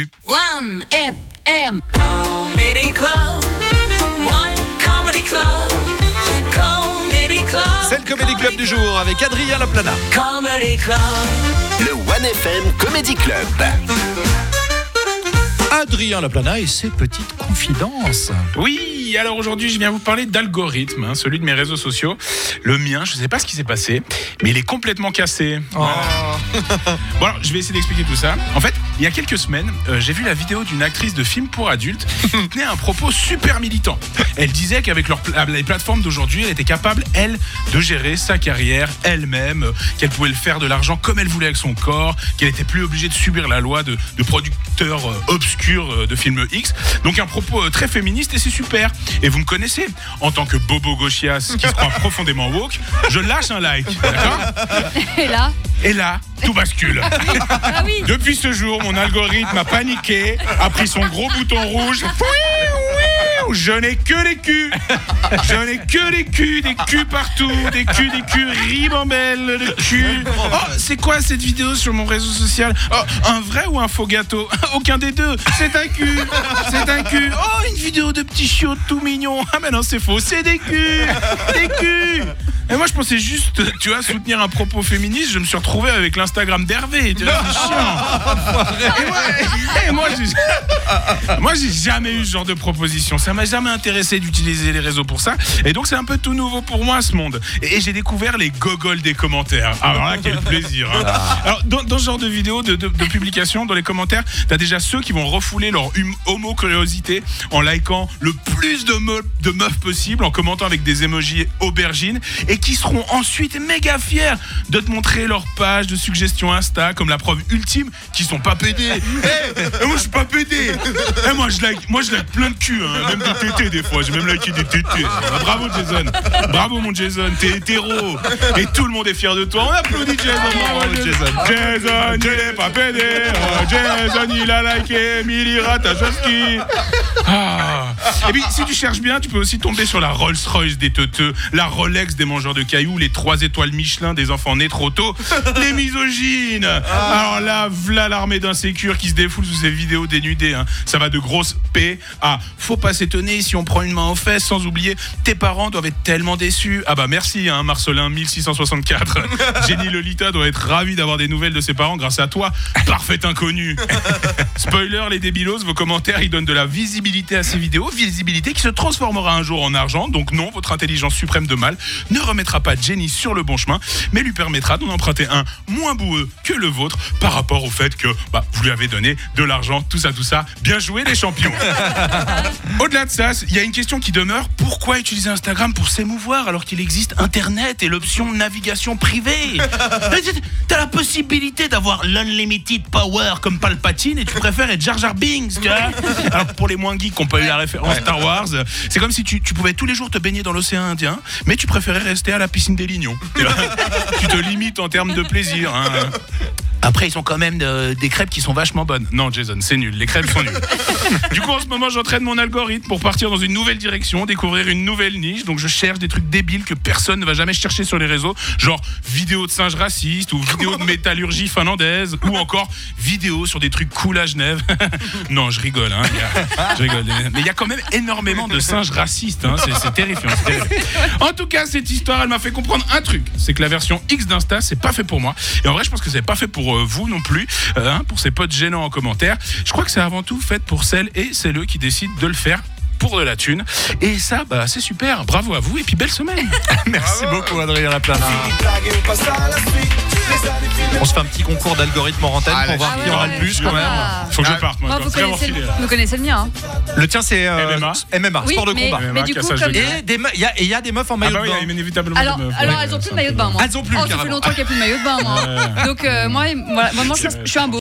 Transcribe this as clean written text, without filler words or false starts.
bienvenue. 1FM Comedy Club. One Comedy Club. Comedy Club. C'est le Comedy Club du jour avec Adrien Laplana. Comedy Club. Le 1FM Comedy Club. Adrien Laplana et ses petites confidences. Oui, alors aujourd'hui je viens vous parler d'algorithme, celui de mes réseaux sociaux. Le mien, je sais pas ce qui s'est passé, mais il est complètement cassé. Oh. Bon alors, je vais essayer d'expliquer tout ça. En fait, il y a quelques semaines, j'ai vu la vidéo d'une actrice de film pour adultes qui tenait un propos super militant. Elle disait qu'avec les plateformes d'aujourd'hui, elle était capable, elle, de gérer sa carrière elle-même, qu'elle pouvait le faire de l'argent comme elle voulait avec son corps, qu'elle était plus obligée de subir la loi de producteurs obscurs de films X. Donc un propos très féministe et c'est super. Et vous me connaissez, en tant que bobo gauchias qui se croit profondément woke, je lâche un like, d'accord ? Et là, tout bascule. Ah oui. Depuis ce jour, mon algorithme a paniqué, a pris son gros bouton rouge. Je n'ai que des culs. Je n'ai que des culs partout, des culs ribambelles de culs. Oh, c'est quoi cette vidéo sur mon réseau social ? Oh, un vrai ou un faux gâteau ? Aucun des deux. C'est un cul. Oh, une vidéo de petits chiots tout mignons. Ah mais non, c'est faux, c'est des culs. Et moi je pensais juste, tu vois, soutenir un propos féministe. Je me suis retrouvé avec l'Instagram d'Hervé. Tu vois, c'est chiant. Et moi j'ai jamais eu ce genre de proposition. Ça m'a jamais intéressé d'utiliser les réseaux pour ça. Et donc c'est un peu tout nouveau pour moi ce monde. Et j'ai découvert les gogoles des commentaires. Alors là, quel plaisir. Hein. Alors dans ce genre de vidéos, de publication, dans les commentaires, t'as déjà ceux qui vont refouler leur homo-curiosité en likant le plus de meufs possible, en commentant avec des emojis aubergines, et qui seront ensuite méga fiers de te montrer leur page de suggestions Insta comme la preuve ultime qu'ils sont pas pédés. Moi je suis pas pédé. Moi je like plein de cul, hein. Même des tétés des fois. J'ai même liké des tétés. Bravo Jason. Bravo mon Jason. T'es hétéro. Et tout le monde est fier de toi. On applaudit Jason. Bravo Jason. Jason, il est pas pédé. Jason, il a liké Milly Ratachoski. Et puis si tu cherches bien, tu peux aussi tomber sur la Rolls-Royce des teuteux, la Rolex des mangeurs de cailloux, les 3 étoiles Michelin des enfants nés trop tôt, les misogynes. Alors là, v'là l'armée d'insécures qui se défoule sous ces vidéos dénudées. Hein. Ça va de grosses P à faut pas s'étonner si on prend une main aux fesses, sans oublier tes parents doivent être tellement déçus. Ah bah merci hein, Marcelin 1664. Jenny Lolita doit être ravie d'avoir des nouvelles de ses parents grâce à toi, parfait inconnu. Spoiler les débilos, vos commentaires ils donnent de la visibilité à ces vidéos, visibilité qui se transformera un jour en argent. Donc non, votre intelligence suprême de mal ne remettra pas Jenny sur le bon chemin, mais lui permettra d'en emprunter un moins boueux que le vôtre par rapport au fait que vous lui avez donné de l'argent, tout ça. Bien joué les champions. Au-delà de ça, il y a une question qui demeure. Pourquoi utiliser Instagram pour s'émouvoir alors qu'il existe Internet et l'option navigation privée ? T'as la possibilité d'avoir l'unlimited power comme Palpatine et tu préfères être Jar Jar Binks, tu vois ? Alors pour les moins geeks qui n'ont pas eu la référence Star Wars, c'est comme si tu pouvais tous les jours te baigner dans l'océan Indien, mais tu préférais rester à la piscine des Lignons. Tu te limites en termes de plaisir. Hein. Après, ils ont quand même des crêpes qui sont vachement bonnes. Non, Jason, c'est nul. Les crêpes sont nulles. Du coup, en ce moment, j'entraîne mon algorithme pour partir dans une nouvelle direction, découvrir une nouvelle niche. Donc, je cherche des trucs débiles que personne ne va jamais chercher sur les réseaux. Genre, vidéos de singes racistes ou vidéos de métallurgie finlandaise ou encore vidéos sur des trucs cool à Genève. Non, je rigole. Hein, je rigole. Mais il y a quand même énormément de singes racistes. Hein, c'est terrifiant. En tout cas, cette histoire, elle m'a fait comprendre un truc. C'est que la version X d'Insta, c'est pas fait pour moi. Et en vrai, je pense que c'est pas fait pour vous non plus, pour ces potes gênants en commentaire. Je crois que c'est avant tout fait pour celles et celles qui décident de le faire pour de la thune. Et ça, c'est super. Bravo à vous et puis belle semaine. Merci beaucoup Adrien Laplana. On se fait un petit concours d'algorithme en antenne pour voir qui aura le plus quand même. Faut que je parte. Moi, vous connaissez le mien. Le tien c'est MMA, oui, sport de combat. Mais du coup, Et il y a des meufs en maillot de bain. Il y a inévitablement alors elles ont plus de maillot de bain, moi. Elles ont plus, ça fait longtemps qu'il n'y a plus de maillot de bain, moi. Donc moi, je suis un beau.